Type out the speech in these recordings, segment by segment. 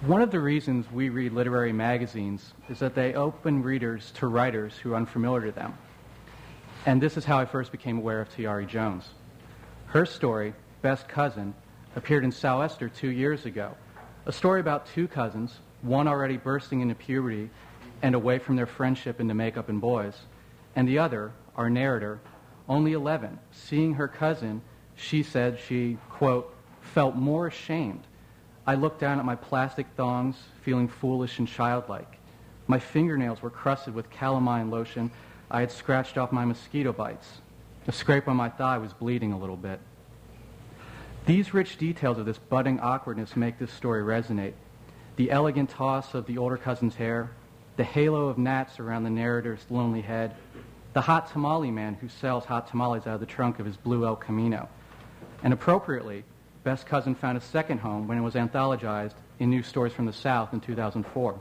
One of the reasons we read literary magazines is that they open readers to writers who are unfamiliar to them. And this is how I first became aware of Tayari Jones. Her story, Best Cousin, appeared in Sou'wester 2 years ago. A story about two cousins, one already bursting into puberty and away from their friendship into makeup and boys, and the other, our narrator, only 11. Seeing her cousin, she said she, quote, felt more ashamed. I looked down at my plastic thongs, feeling foolish and childlike. My fingernails were crusted with calamine lotion I had scratched off my mosquito bites. A scrape on my thigh was bleeding a little bit. These rich details of this budding awkwardness make this story resonate. The elegant toss of the older cousin's hair, the halo of gnats around the narrator's lonely head, the hot tamale man who sells hot tamales out of the trunk of his blue El Camino. And appropriately, Best Cousin found a second home when it was anthologized in New Stories from the South in 2004.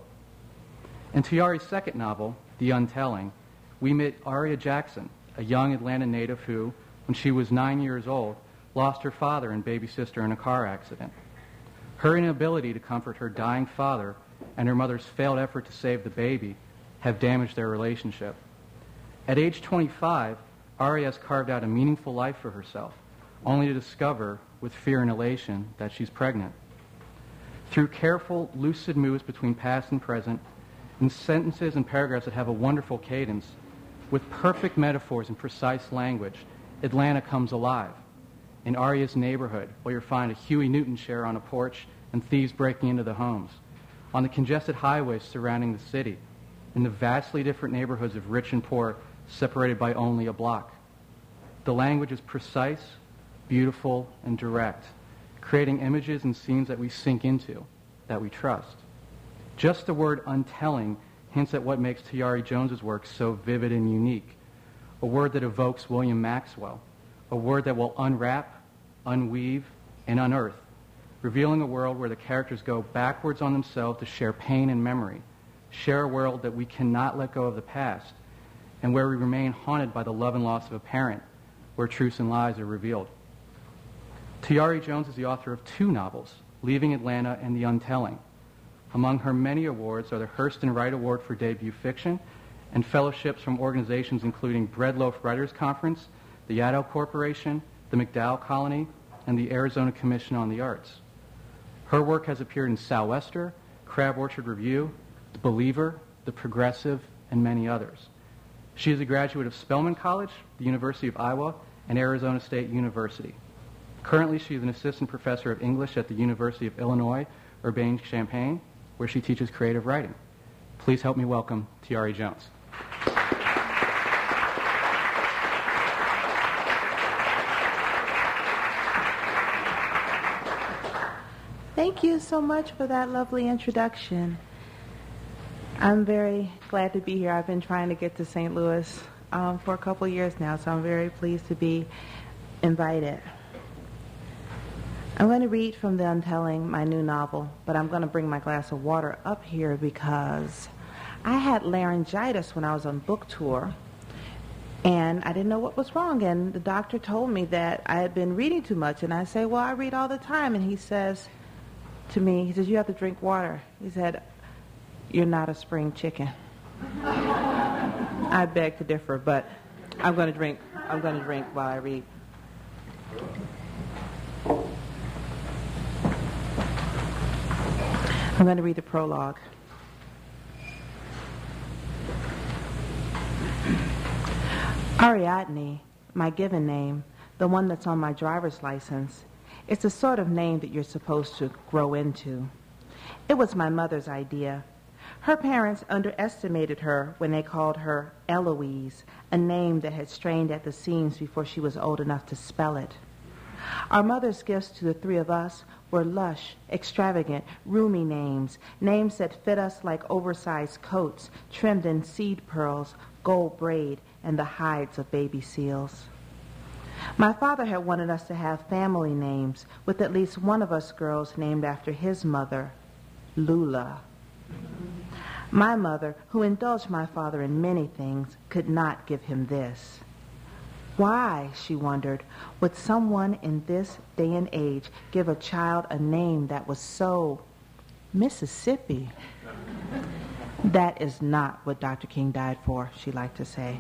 In Tayari's second novel, The Untelling, we meet Aria Jackson, a young Atlanta native who, when she was 9 years old, lost her father and baby sister in a car accident. Her inability to comfort her dying father and her mother's failed effort to save the baby have damaged their relationship. At age 25, Aria has carved out a meaningful life for herself, only to discover, with fear and elation, that she's pregnant. Through careful, lucid moves between past and present, in sentences and paragraphs that have a wonderful cadence, with perfect metaphors and precise language, Atlanta comes alive. In Aria's neighborhood, where you'll find a Huey Newton chair on a porch and thieves breaking into the homes, on the congested highways surrounding the city, in the vastly different neighborhoods of rich and poor separated by only a block. The language is precise, beautiful, and direct, creating images and scenes that we sink into, that we trust. Just the word untelling hints at what makes Tayari Jones's work so vivid and unique, a word that evokes William Maxwell, a word that will unwrap, unweave, and unearth, revealing a world where the characters go backwards on themselves to share pain and memory, share a world that we cannot let go of the past, and where we remain haunted by the love and loss of a parent, where truths and lies are revealed. Tayari Jones is the author of 2 novels, Leaving Atlanta and The Untelling. Among her many awards are the Hurston Wright Award for Debut Fiction and fellowships from organizations including Breadloaf Writers Conference, the Yaddo Corporation, the MacDowell Colony, and the Arizona Commission on the Arts. Her work has appeared in Sou'wester, Crab Orchard Review, The Believer, The Progressive, and many others. She is a graduate of Spelman College, the University of Iowa, and Arizona State University. Currently, she is an assistant professor of English at the University of Illinois, Urbana-Champaign, where she teaches creative writing. Please help me welcome Tayari Jones. Thank you so much for that lovely introduction. I'm very glad to be here. I've been trying to get to St. Louis for a couple years now, so I'm very pleased to be invited. I'm going to read from The Untelling, my new novel, but I'm going to bring my glass of water up here because I had laryngitis when I was on book tour, and I didn't know what was wrong, and the doctor told me that I had been reading too much, and I say, well, I read all the time, and he says to me, he says, you have to drink water. He said, you're not a spring chicken. I beg to differ, but I'm going to drink while I read. I'm going to read the prologue. Ariadne, my given name, the one that's on my driver's license, it's the sort of name that you're supposed to grow into. It was my mother's idea. Her parents underestimated her when they called her Eloise, a name that had strained at the seams before she was old enough to spell it. Our mother's gifts to the 3 of us were lush, extravagant, roomy names that fit us like oversized coats trimmed in seed pearls, gold braid, and the hides of baby seals. My father had wanted us to have family names, with at least one of us girls named after his mother, Lula. My mother, who indulged my father in many things, could not give him this. Why, she wondered, would someone in this day and age give a child a name that was so Mississippi. That is not what Dr. King died for, she liked to say.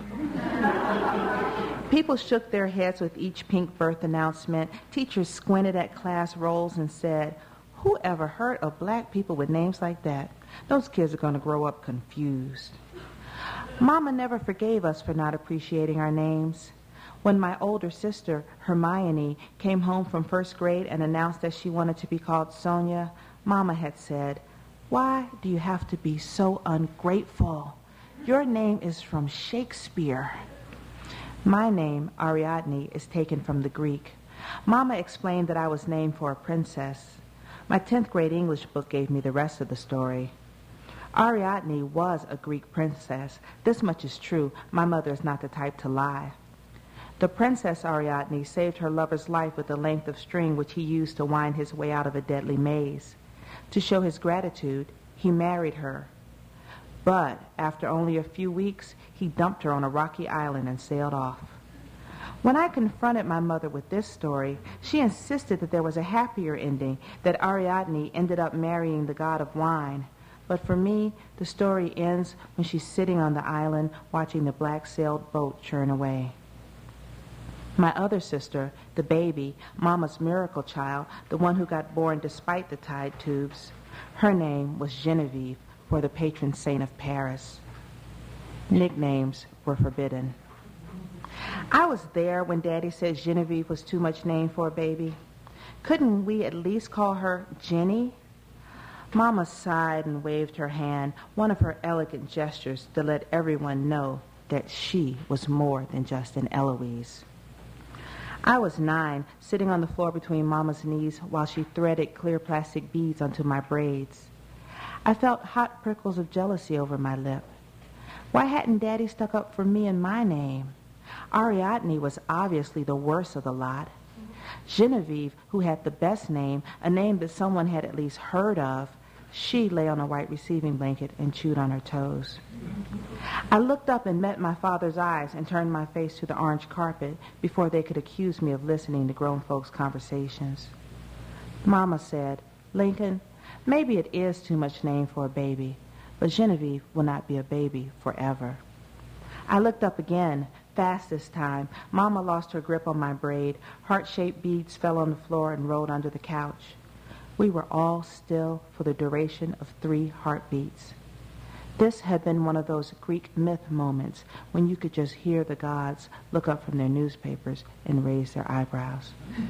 People shook their heads with each pink birth announcement. Teachers squinted at class rolls and said, "Who ever heard of black people with names like that? Those kids are going to grow up confused." Mama never forgave us for not appreciating our names. When my older sister, Hermione, came home from first grade and announced that she wanted to be called Sonia, Mama had said, "Why do you have to be so ungrateful? Your name is from Shakespeare." My name, Ariadne, is taken from the Greek. Mama explained that I was named for a princess. My 10th grade English book gave me the rest of the story. Ariadne was a Greek princess. This much is true. My mother is not the type to lie. The Princess Ariadne saved her lover's life with the length of string which he used to wind his way out of a deadly maze. To show his gratitude, he married her. But after only a few weeks, he dumped her on a rocky island and sailed off. When I confronted my mother with this story, she insisted that there was a happier ending, that Ariadne ended up marrying the god of wine. But for me, the story ends when she's sitting on the island watching the black-sailed boat churn away. My other sister, the baby, Mama's miracle child, the one who got born despite the tide tubes, her name was Genevieve, for the patron saint of Paris. Nicknames were forbidden. I was there when Daddy said Genevieve was too much name for a baby. Couldn't we at least call her Jenny? Mama sighed and waved her hand, one of her elegant gestures to let everyone know that she was more than just an Eloise. I was 9, sitting on the floor between Mama's knees while she threaded clear plastic beads onto my braids. I felt hot prickles of jealousy over my lip. Why hadn't Daddy stuck up for me and my name? Ariadne was obviously the worst of the lot. Genevieve, who had the best name, a name that someone had at least heard of, she lay on a white receiving blanket and chewed on her toes. I looked up and met my father's eyes and turned my face to the orange carpet before they could accuse me of listening to grown folks' conversations. Mama said, "Lincoln, maybe it is too much name for a baby, but Genevieve will not be a baby forever." I looked up again, fast this time. Mama lost her grip on my braid. Heart-shaped beads fell on the floor and rolled under the couch. We were all still for the duration of 3 heartbeats. This had been one of those Greek myth moments when you could just hear the gods look up from their newspapers and raise their eyebrows.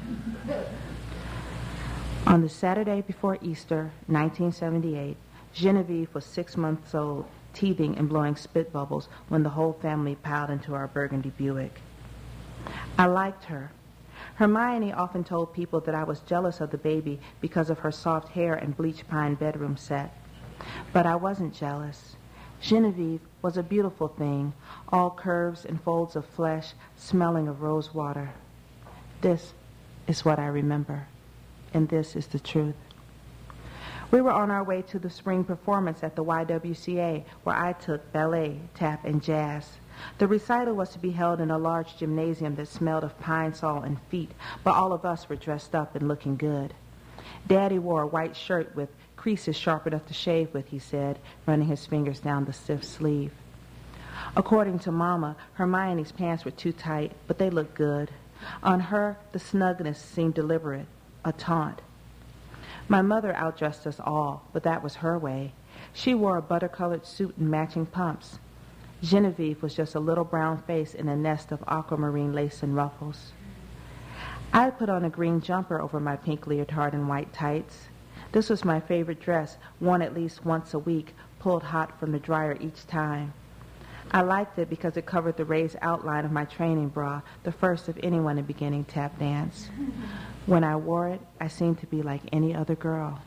On the Saturday before Easter, 1978, Genevieve was 6 months old, teething and blowing spit bubbles when the whole family piled into our burgundy Buick. I liked her. Hermione often told people that I was jealous of the baby because of her soft hair and bleach pine bedroom set. But I wasn't jealous. Genevieve was a beautiful thing, all curves and folds of flesh, smelling of rose water. This is what I remember, and this is the truth. We were on our way to the spring performance at the YWCA, where I took ballet, tap, and jazz. The recital was to be held in a large gymnasium that smelled of pine sol and feet, but all of us were dressed up and looking good. Daddy wore a white shirt with creases sharp enough to shave with, he said, running his fingers down the stiff sleeve. According to Mama, Hermione's pants were too tight, but they looked good. On her, the snugness seemed deliberate, a taunt. My mother outdressed us all, but that was her way. She wore a butter-colored suit and matching pumps. Genevieve was just a little brown face in a nest of aquamarine lace and ruffles. I put on a green jumper over my pink leotard and white tights. This was my favorite dress, worn at least once a week, pulled hot from the dryer each time. I liked it because it covered the raised outline of my training bra, the first of anyone in beginning tap dance. When I wore it, I seemed to be like any other girl.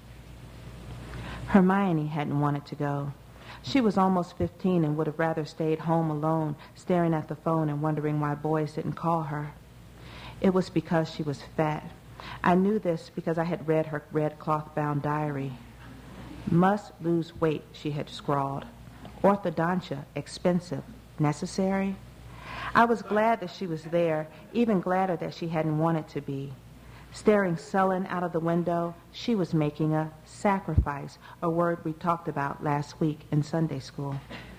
Hermione hadn't wanted to go. She was almost 15 and would have rather stayed home alone, staring at the phone and wondering why boys didn't call her. It was because she was fat. I knew this because I had read her red cloth-bound diary. "Must lose weight," she had scrawled. "Orthodontia, expensive, necessary?" I was glad that she was there, even gladder that she hadn't wanted to be. Staring sullen out of the window, she was making a sacrifice, a word we talked about last week in Sunday school.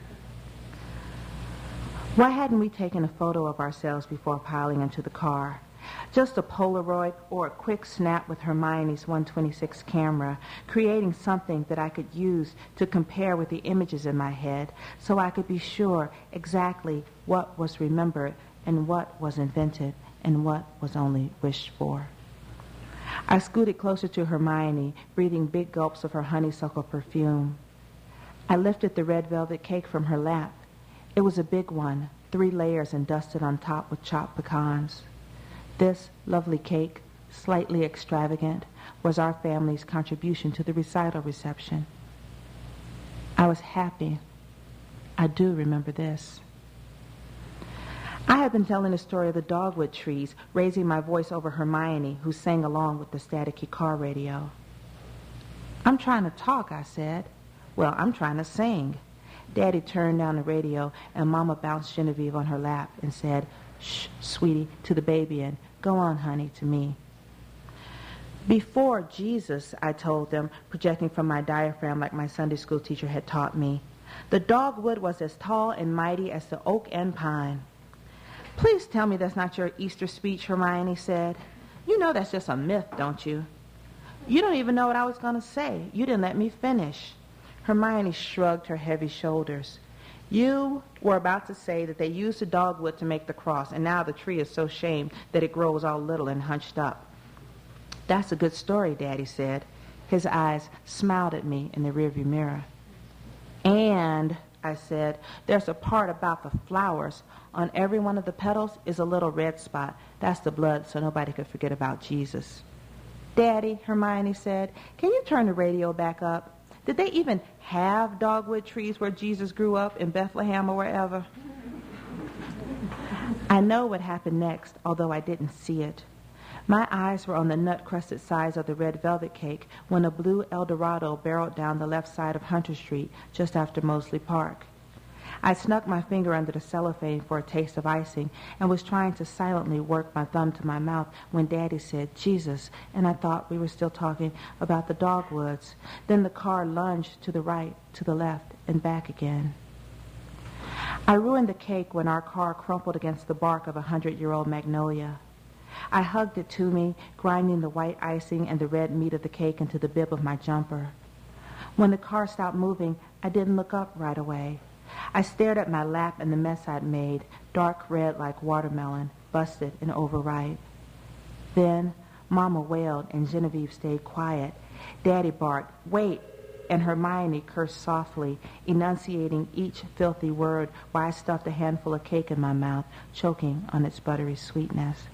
Why hadn't we taken a photo of ourselves before piling into the car? Just a Polaroid or a quick snap with Hermione's 126 camera, creating something that I could use to compare with the images in my head so I could be sure exactly what was remembered and what was invented and what was only wished for. I scooted closer to Hermione, breathing big gulps of her honeysuckle perfume. I lifted the red velvet cake from her lap. It was a big one, 3 layers and dusted on top with chopped pecans. This lovely cake, slightly extravagant, was our family's contribution to the recital reception. I was happy. I do remember this. I had been telling the story of the dogwood trees, raising my voice over Hermione, who sang along with the staticky car radio. "I'm trying to talk," I said. "Well, I'm trying to sing." Daddy turned down the radio, and Mama bounced Genevieve on her lap and said, "Shh, sweetie," to the baby, and "Go on, honey," to me. Before Jesus, I told them, projecting from my diaphragm like my Sunday school teacher had taught me, the dogwood was as tall and mighty as the oak and pine. "Please tell me that's not your Easter speech," Hermione said. "You know that's just a myth, don't you?" "You don't even know what I was going to say. You didn't let me finish." Hermione shrugged her heavy shoulders. "You were about to say that they used the dogwood to make the cross, and now the tree is so shamed that it grows all little and hunched up." "That's a good story," Daddy said. His eyes smiled at me in the rearview mirror. "And," I said, "there's a part about the flowers. On every one of the petals is a little red spot. That's the blood, so nobody could forget about Jesus." "Daddy," Hermione said, "can you turn the radio back up? Did they even have dogwood trees where Jesus grew up, in Bethlehem or wherever?" I know what happened next, although I didn't see it. My eyes were on the nut-crusted sides of the red velvet cake when a blue Eldorado barreled down the left side of Hunter Street just after Mosley Park. I snuck my finger under the cellophane for a taste of icing and was trying to silently work my thumb to my mouth when Daddy said, "Jesus," and I thought we were still talking about the dogwoods. Then the car lunged to the right, to the left, and back again. I ruined the cake when our car crumpled against the bark of a 100-year-old magnolia. I hugged it to me, grinding the white icing and the red meat of the cake into the bib of my jumper. When the car stopped moving, I didn't look up right away. I stared at my lap and the mess I'd made, dark red like watermelon, busted and overripe. Then Mama wailed and Genevieve stayed quiet. Daddy barked, "Wait," and Hermione cursed softly, enunciating each filthy word while I stuffed a handful of cake in my mouth, choking on its buttery sweetness.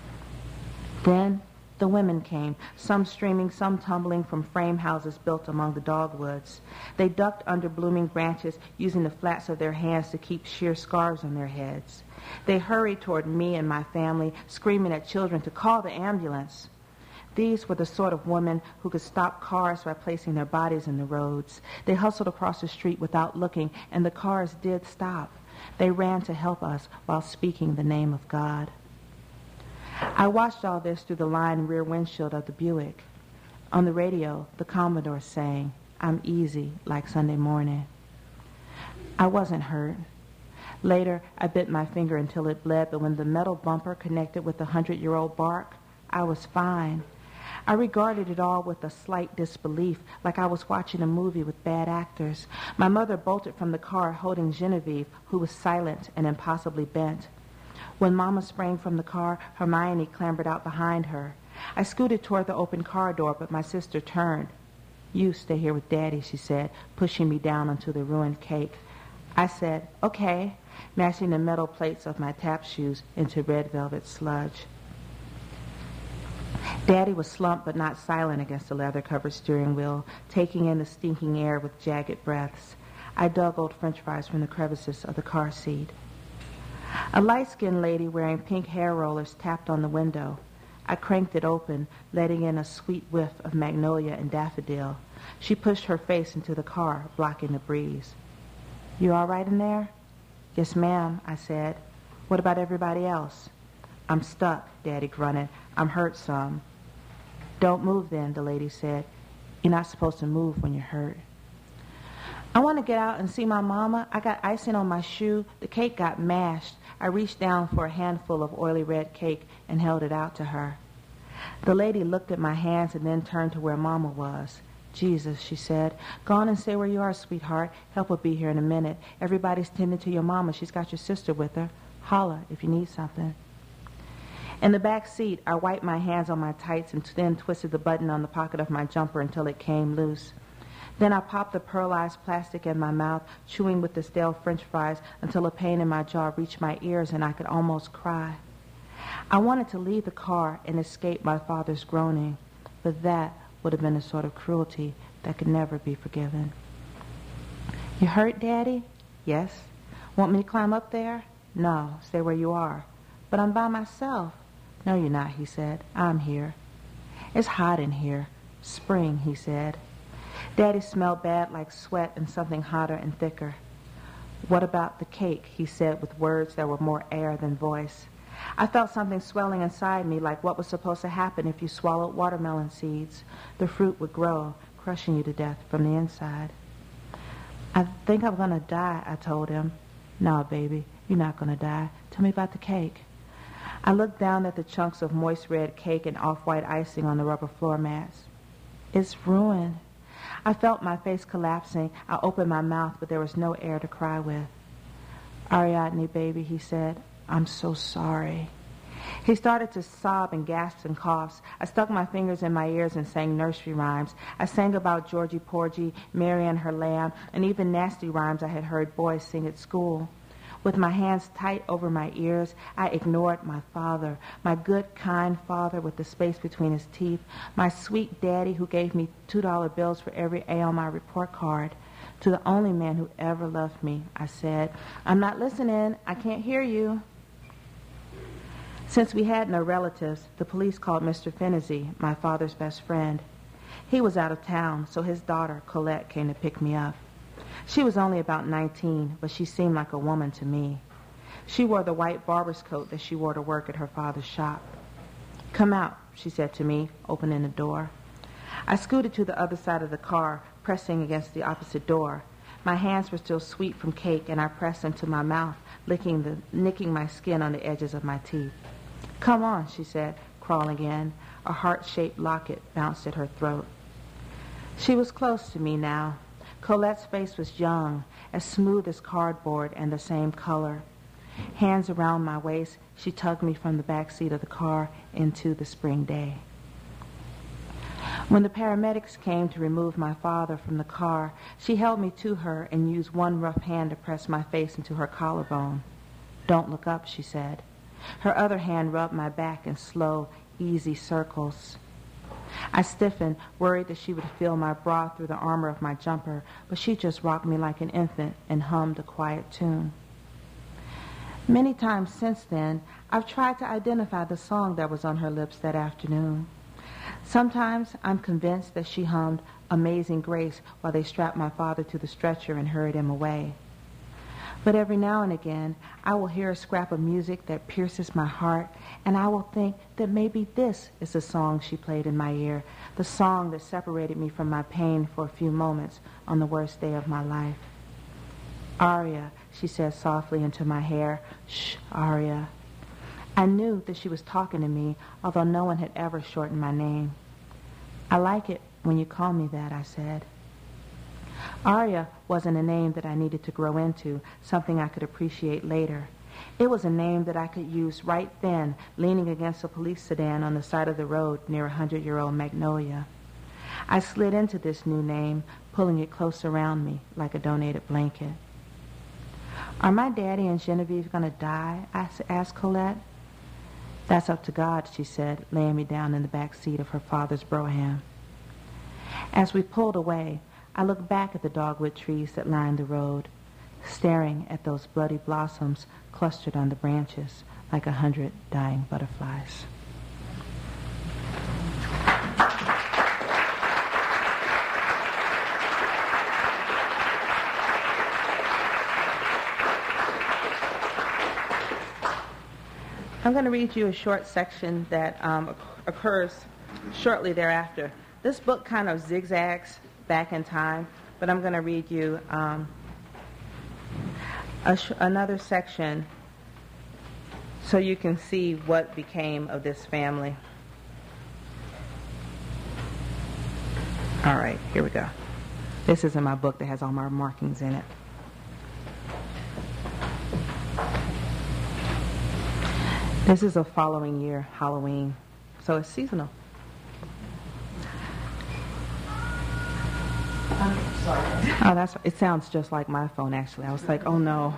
Then the women came, some streaming, some tumbling from frame houses built among the dogwoods. They ducked under blooming branches, using the flats of their hands to keep sheer scarves on their heads. They hurried toward me and my family, screaming at children to call the ambulance. These were the sort of women who could stop cars by placing their bodies in the roads. They hustled across the street without looking, and the cars did stop. They ran to help us while speaking the name of God. I watched all this through the lined rear windshield of the Buick. On the radio, the Commodore sang, "I'm easy like Sunday morning." I wasn't hurt. Later, I bit my finger until it bled, but when the metal bumper connected with the 100-year-old bark, I was fine. I regarded it all with a slight disbelief, like I was watching a movie with bad actors. My mother bolted from the car holding Genevieve, who was silent and impossibly bent. When Mama sprang from the car, Hermione clambered out behind her. I scooted toward the open car door, but my sister turned. "You stay here with Daddy," she said, pushing me down onto the ruined cake. I said, "Okay," mashing the metal plates of my tap shoes into red velvet sludge. Daddy was slumped but not silent against the leather-covered steering wheel, taking in the stinking air with jagged breaths. I dug old French fries from the crevices of the car seat. A light-skinned lady wearing pink hair rollers tapped on the window. I cranked it open, letting in a sweet whiff of magnolia and daffodil. She pushed her face into the car, blocking the breeze. "You all right in there?" "Yes, ma'am," I said. "What about everybody else?" "I'm stuck," Daddy grunted. "I'm hurt some." Don't move then, the lady said. You're not supposed to move when you're hurt. I want to get out and see my mama. I got icing on my shoe. The cake got mashed. I reached down for a handful of oily red cake and held it out to her. The lady looked at my hands and then turned to where Mama was. Jesus, she said, go on and stay where you are, sweetheart. Help will be here in a minute. Everybody's tending to your mama. She's got your sister with her. Holler if you need something. In the back seat, I wiped my hands on my tights and then twisted the button on the pocket of my jumper until it came loose. Then I popped the pearlized plastic in my mouth, chewing with the stale French fries until a pain in my jaw reached my ears and I could almost cry. I wanted to leave the car and escape my father's groaning, but that would have been a sort of cruelty that could never be forgiven. You hurt, Daddy? Yes. Want me to climb up there? No, stay where you are. But I'm by myself. No, you're not, he said. I'm here. It's hot in here. Spring, he said. Daddy smelled bad like sweat and something hotter and thicker. What about the cake, he said with words that were more air than voice. I felt something swelling inside me like what was supposed to happen if you swallowed watermelon seeds. The fruit would grow, crushing you to death from the inside. I think I'm going to die, I told him. No, baby, you're not going to die. Tell me about the cake. I looked down at the chunks of moist red cake and off-white icing on the rubber floor mats. It's ruined. I felt my face collapsing. I opened my mouth, but there was no air to cry with. Ariadne, baby, he said, I'm so sorry. He started to sob and gasp and coughs. I stuck my fingers in my ears and sang nursery rhymes. I sang about Georgie Porgy, Mary and her lamb, and even nasty rhymes I had heard boys sing at school. With my hands tight over my ears, I ignored my father, my good, kind father with the space between his teeth, my sweet daddy who gave me $2 bills for every A on my report card. To the only man who ever loved me, I said, I'm not listening. I can't hear you. Since we had no relatives, the police called Mr. Fennessy, my father's best friend. He was out of town, so his daughter, Colette, came to pick me up. She was only about 19, but she seemed like a woman to me. She wore the white barber's coat that she wore to work at her father's shop. Come out, she said to me, opening the door. I scooted to the other side of the car, pressing against the opposite door. My hands were still sweet from cake, and I pressed into my mouth, nicking my skin on the edges of my teeth. Come on, she said, crawling in. A heart-shaped locket bounced at her throat. She was close to me now. Colette's face was young, as smooth as cardboard and the same color. Hands around my waist, she tugged me from the back seat of the car into the spring day. When the paramedics came to remove my father from the car, she held me to her and used one rough hand to press my face into her collarbone. Don't look up, she said. Her other hand rubbed my back in slow, easy circles. I stiffened, worried that she would feel my bra through the armor of my jumper, but she just rocked me like an infant and hummed a quiet tune. Many times since then, I've tried to identify the song that was on her lips that afternoon. Sometimes I'm convinced that she hummed Amazing Grace while they strapped my father to the stretcher and hurried him away. But every now and again, I will hear a scrap of music that pierces my heart, and I will think that maybe this is the song she played in my ear, the song that separated me from my pain for a few moments on the worst day of my life. Aria, she said softly into my hair. Shh, Aria. I knew that she was talking to me, although no one had ever shortened my name. I like it when you call me that, I said. Aria wasn't a name that I needed to grow into, something I could appreciate later. It was a name that I could use right then, leaning against a police sedan on the side of the road near 100-year-old Magnolia. I slid into this new name, pulling it close around me like a donated blanket. Are my daddy and Genevieve going to die? I asked Colette. That's up to God, she said, laying me down in the back seat of her father's Brougham. As we pulled away, I looked back at the dogwood trees that lined the road, staring at those bloody blossoms clustered on the branches like 100 dying butterflies. I'm going to read you a short section that occurs shortly thereafter. This book kind of zigzags back in time, but I'm going to read you another section so you can see what became of this family. All right, here we go. This is in my book that has all my markings in it. This is a following year, Halloween, so it's seasonal. Oh, it sounds just like my phone, actually. I was like, oh no.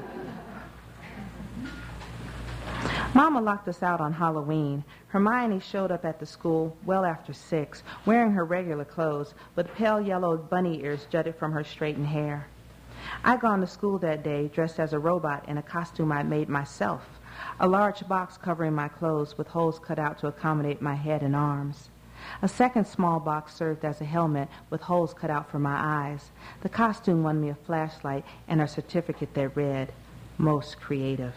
Mama locked us out on Halloween. Hermione showed up at the school well after 6, wearing her regular clothes, but pale yellow bunny ears jutted from her straightened hair. I'd gone to school that day dressed as a robot in a costume I'd made myself, a large box covering my clothes with holes cut out to accommodate my head and arms. A second small box served as a helmet with holes cut out for my eyes. The costume won me a flashlight and a certificate that read, "Most creative."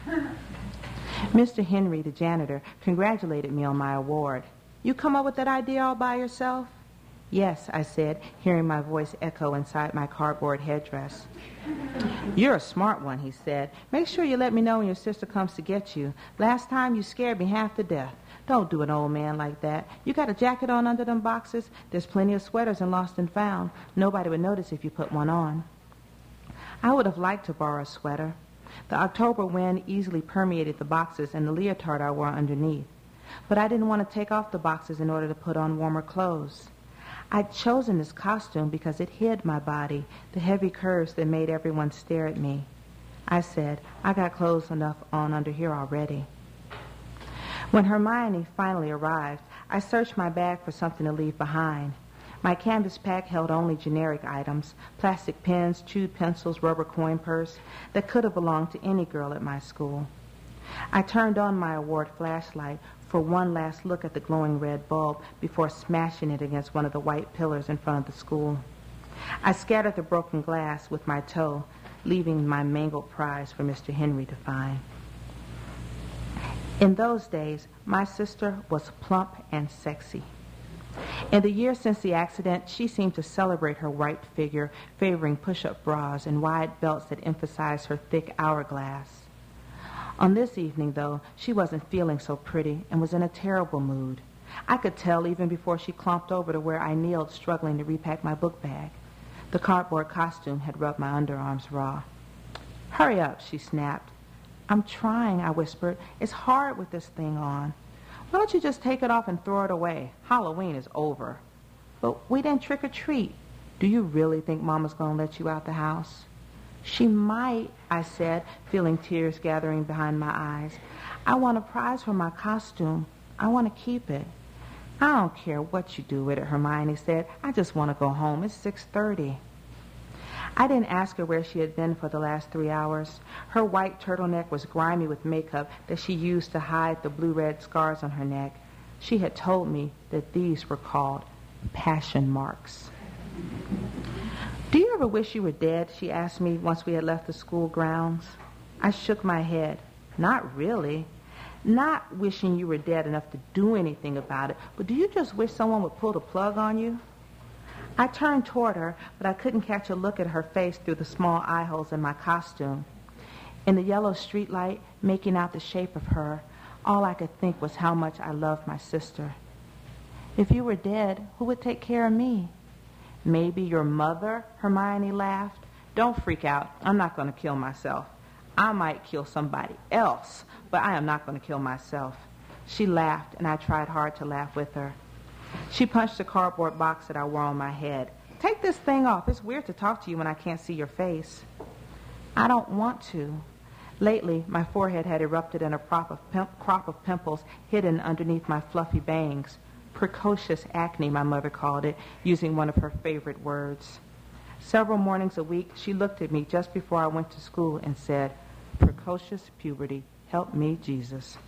Mr. Henry, the janitor, congratulated me on my award. "You come up with that idea all by yourself?" "Yes," I said, hearing my voice echo inside my cardboard headdress. "You're a smart one," he said. "Make sure you let me know when your sister comes to get you. Last time you scared me half to death. Don't do an old man like that. You got a jacket on under them boxes? There's plenty of sweaters in Lost and Found. Nobody would notice if you put one on." I would have liked to borrow a sweater. The October wind easily permeated the boxes and the leotard I wore underneath. But I didn't want to take off the boxes in order to put on warmer clothes. I'd chosen this costume because it hid my body, the heavy curves that made everyone stare at me. I said, "I got clothes enough on under here already." When Hermione finally arrived, I searched my bag for something to leave behind. My canvas pack held only generic items, plastic pens, chewed pencils, rubber coin purse, that could have belonged to any girl at my school. I turned on my award flashlight for one last look at the glowing red bulb before smashing it against one of the white pillars in front of the school. I scattered the broken glass with my toe, leaving my mangled prize for Mr. Henry to find. In those days, my sister was plump and sexy. In the years since the accident, she seemed to celebrate her white figure, favoring push-up bras and wide belts that emphasized her thick hourglass. On this evening, though, she wasn't feeling so pretty and was in a terrible mood. I could tell even before she clumped over to where I kneeled, struggling to repack my book bag. The cardboard costume had rubbed my underarms raw. "Hurry up," she snapped. "I'm trying," I whispered. "It's hard with this thing on. Why don't you just take it off and throw it away? Halloween is over." "But we didn't trick or treat. Do you really think Mama's going to let you out the house?" "She might," I said, feeling tears gathering behind my eyes. "I want a prize for my costume. I want to keep it." "I don't care what you do with it," Hermione said. "I just want to go home. It's 6:30. I didn't ask her where she had been for the last 3 hours. Her white turtleneck was grimy with makeup that she used to hide the blue-red scars on her neck. She had told me that these were called passion marks. "Do you ever wish you were dead?" she asked me once we had left the school grounds. I shook my head. "Not really. Not wishing you were dead enough to do anything about it, but do you just wish someone would pull the plug on you?" I turned toward her, but I couldn't catch a look at her face through the small eye holes in my costume. In the yellow streetlight, making out the shape of her, all I could think was how much I loved my sister. "If you were dead, who would take care of me?" "Maybe your mother," Hermione laughed. "Don't freak out. I'm not going to kill myself. I might kill somebody else, but I am not going to kill myself." She laughed, and I tried hard to laugh with her. She punched the cardboard box that I wore on my head. "Take this thing off. It's weird to talk to you when I can't see your face." "I don't want to." Lately, my forehead had erupted in a crop of pimples hidden underneath my fluffy bangs. Precocious acne, my mother called it, using one of her favorite words. Several mornings a week, she looked at me just before I went to school and said, "Precocious puberty. Help me, Jesus."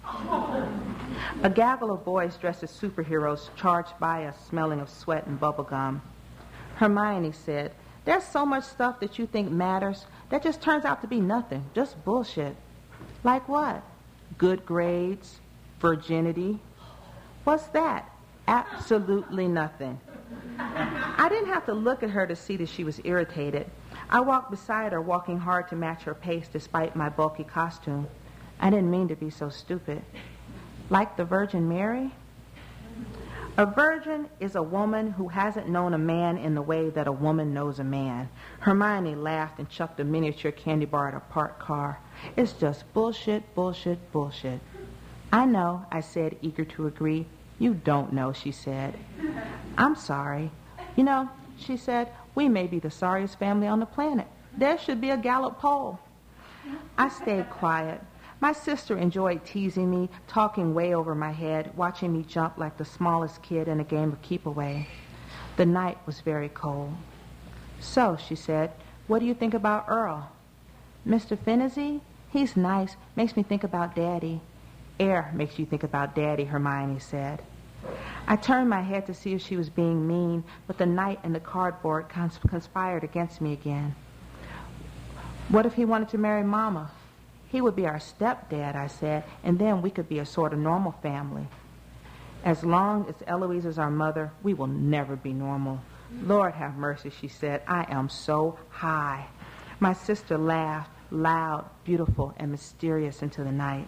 A gaggle of boys dressed as superheroes charged by us, smelling of sweat and bubble gum. Hermione said, "There's so much stuff that you think matters that just turns out to be nothing, just bullshit." "Like what?" "Good grades, virginity." "What's that?" Absolutely nothing. I didn't have to look at her to see that she was irritated. I walked beside her, walking hard to match her pace despite my bulky costume. I didn't mean to be so stupid. Like the Virgin Mary? A virgin is a woman who hasn't known a man in the way that a woman knows a man. Hermione laughed and chucked a miniature candy bar at a parked car. It's just bullshit, bullshit, bullshit. I know, I said, eager to agree. You don't know, she said. I'm sorry. You know, she said, we may be the sorriest family on the planet. There should be a Gallup poll. I stayed quiet. My sister enjoyed teasing me, talking way over my head, watching me jump like the smallest kid in a game of keep-away. The night was very cold. So, she said, what do you think about Earl? Mr. Fennessy? He's nice. Makes me think about Daddy. Air makes you think about Daddy, Hermione said. I turned my head to see if she was being mean, but the night and the cardboard conspired against me again. What if he wanted to marry Mama? He would be our stepdad, I said, and then we could be a sort of normal family. As long as Eloise is our mother, we will never be normal. Lord have mercy, she said. I am so high. My sister laughed, loud, beautiful, and mysterious into the night.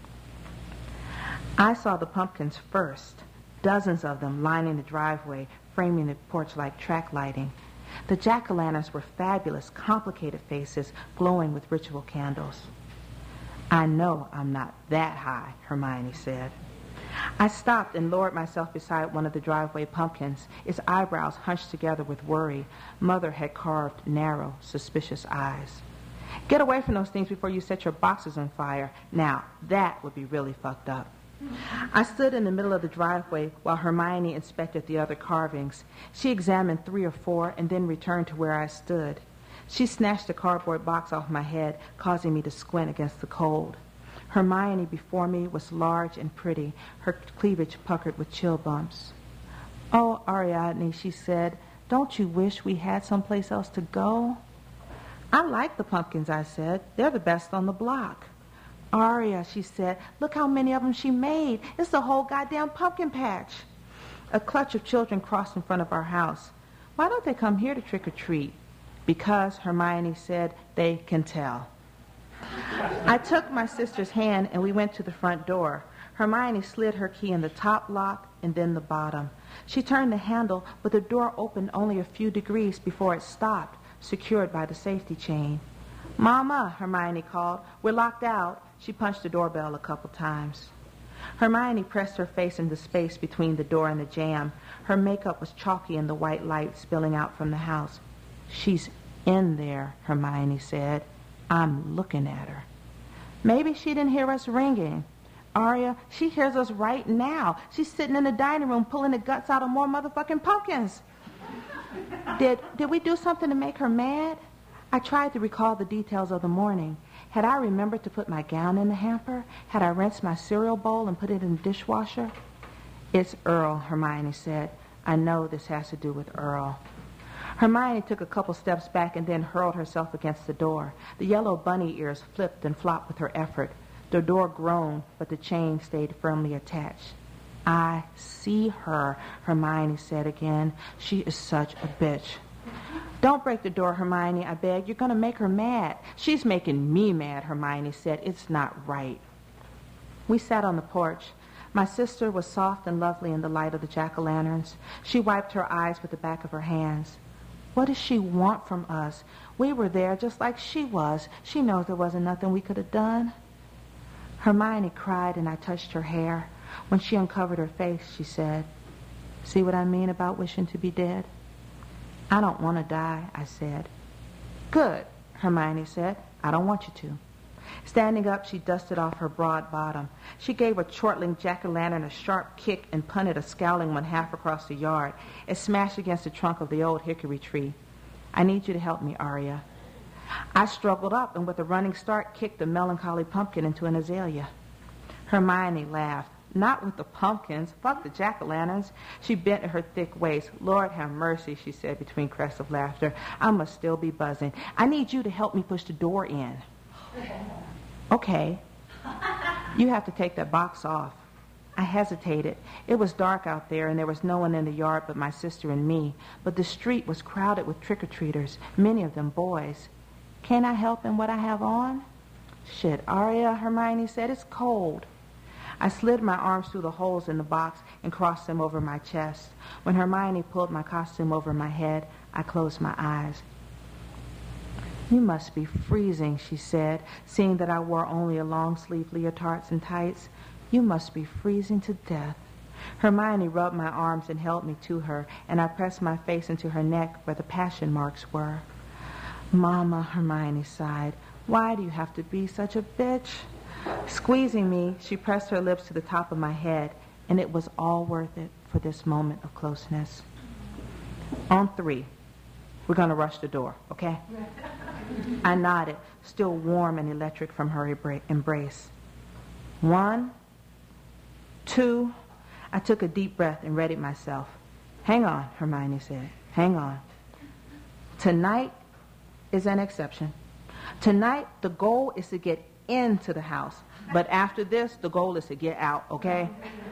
I saw the pumpkins first, dozens of them lining the driveway, framing the porch like track lighting. The jack-o'-lanterns were fabulous, complicated faces glowing with ritual candles. I know I'm not that high, Hermione said. I stopped and lowered myself beside one of the driveway pumpkins, its eyebrows hunched together with worry. Mother had carved narrow, suspicious eyes. Get away from those things before you set your boxes on fire. Now, that would be really fucked up. I stood in the middle of the driveway while Hermione inspected the other carvings. She examined 3 or 4 and then returned to where I stood. She snatched a cardboard box off my head, causing me to squint against the cold. Hermione before me was large and pretty, her cleavage puckered with chill bumps. Oh, Ariadne, she said, don't you wish we had someplace else to go? I like the pumpkins, I said. They're the best on the block. Aria, she said, look how many of them she made. It's the whole goddamn pumpkin patch. A clutch of children crossed in front of our house. Why don't they come here to trick or treat? Because, Hermione said, they can tell. I took my sister's hand and we went to the front door. Hermione slid her key in the top lock and then the bottom. She turned the handle, but the door opened only a few degrees before it stopped, secured by the safety chain. Mama, Hermione called, we're locked out. She punched the doorbell a couple times. Hermione pressed her face into space between the door and the jamb. Her makeup was chalky in the white light spilling out from the house. She's in there, Hermione said. I'm looking at her. Maybe she didn't hear us ringing. Aria, she hears us right now. She's sitting in the dining room pulling the guts out of more motherfucking pumpkins. Did we do something to make her mad? I tried to recall the details of the morning. Had I remembered to put my gown in the hamper? Had I rinsed my cereal bowl and put it in the dishwasher? It's Earl, Hermione said. I know this has to do with Earl. Hermione took a couple steps back and then hurled herself against the door. The yellow bunny ears flipped and flopped with her effort. The door groaned, but the chain stayed firmly attached. I see her, Hermione said again. She is such a bitch. Don't break the door, Hermione, I begged. You're going to make her mad. She's making me mad, Hermione said. It's not right. We sat on the porch. My sister was soft and lovely in the light of the jack-o'-lanterns. She wiped her eyes with the back of her hands. What does she want from us? We were there just like she was. She knows there wasn't nothing we could have done. Hermione cried and I touched her hair. When she uncovered her face, she said, see what I mean about wishing to be dead? I don't want to die, I said. Good, Hermione said. I don't want you to. Standing up, she dusted off her broad bottom. She gave a chortling jack-o'-lantern a sharp kick and punted a scowling one half across the yard. It smashed against the trunk of the old hickory tree. I need you to help me, Aria. I struggled up and with a running start kicked the melancholy pumpkin into an azalea. Hermione laughed. Not with the pumpkins. Fuck the jack-o'-lanterns. She bent at her thick waist. Lord have mercy, she said between crests of laughter. I must still be buzzing. I need you to help me push the door in. Okay. You have to take that box off. I hesitated. It was dark out there, and there was no one in the yard but my sister and me. But the street was crowded with trick-or-treaters, many of them boys. Can I help in what I have on? Shit, Aria, Hermione said, it's cold. I slid my arms through the holes in the box and crossed them over my chest. When Hermione pulled my costume over my head, I closed my eyes. You must be freezing, she said, seeing that I wore only a long-sleeve leotards and tights. You must be freezing to death. Hermione rubbed my arms and held me to her, and I pressed my face into her neck where the passion marks were. Mama, Hermione sighed, why do you have to be such a bitch? Squeezing me, she pressed her lips to the top of my head, and it was all worth it for this moment of closeness. On 3, we're going to rush the door, okay? I nodded, still warm and electric from her embrace. 1, 2, I took a deep breath and readied myself. Hang on, Hermione said. Hang on. Tonight is an exception. Tonight, the goal is to get into the house. But after this, the goal is to get out, okay?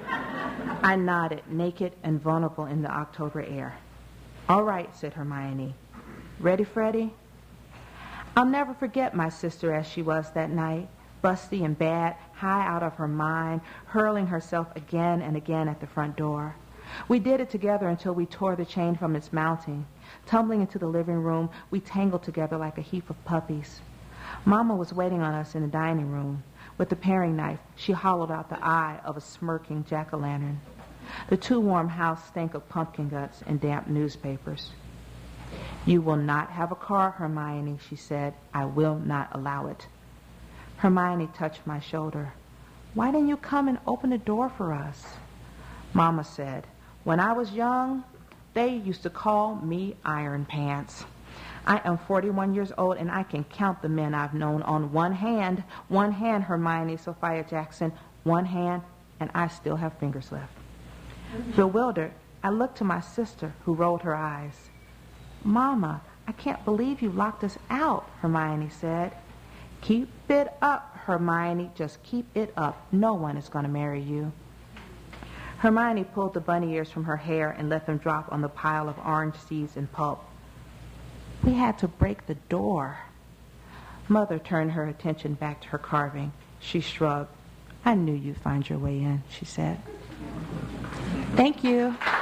I nodded, naked and vulnerable in the October air. All right, said Hermione. Ready, Freddie? I'll never forget my sister as she was that night, busty and bad, high out of her mind, hurling herself again and again at the front door. We did it together until we tore the chain from its mounting. Tumbling into the living room, we tangled together like a heap of puppies. Mama was waiting on us in the dining room. With the paring knife, she hollowed out the eye of a smirking jack-o'-lantern. The too-warm house stank of pumpkin guts and damp newspapers. You will not have a car, Hermione, she said. I will not allow it. Hermione touched my shoulder. Why didn't you come and open the door for us? Mama said, when I was young, they used to call me Iron Pants. I am 41 years old, and I can count the men I've known on one hand. One hand, Hermione Sophia Jackson. One hand, and I still have fingers left. Bewildered, I looked to my sister, who rolled her eyes. Mama, I can't believe you locked us out, Hermione said. Keep it up, Hermione. Just keep it up. No one is going to marry you. Hermione pulled the bunny ears from her hair and let them drop on the pile of orange seeds and pulp. We had to break the door. Mother turned her attention back to her carving. She shrugged. I knew you'd find your way in, she said. Thank you.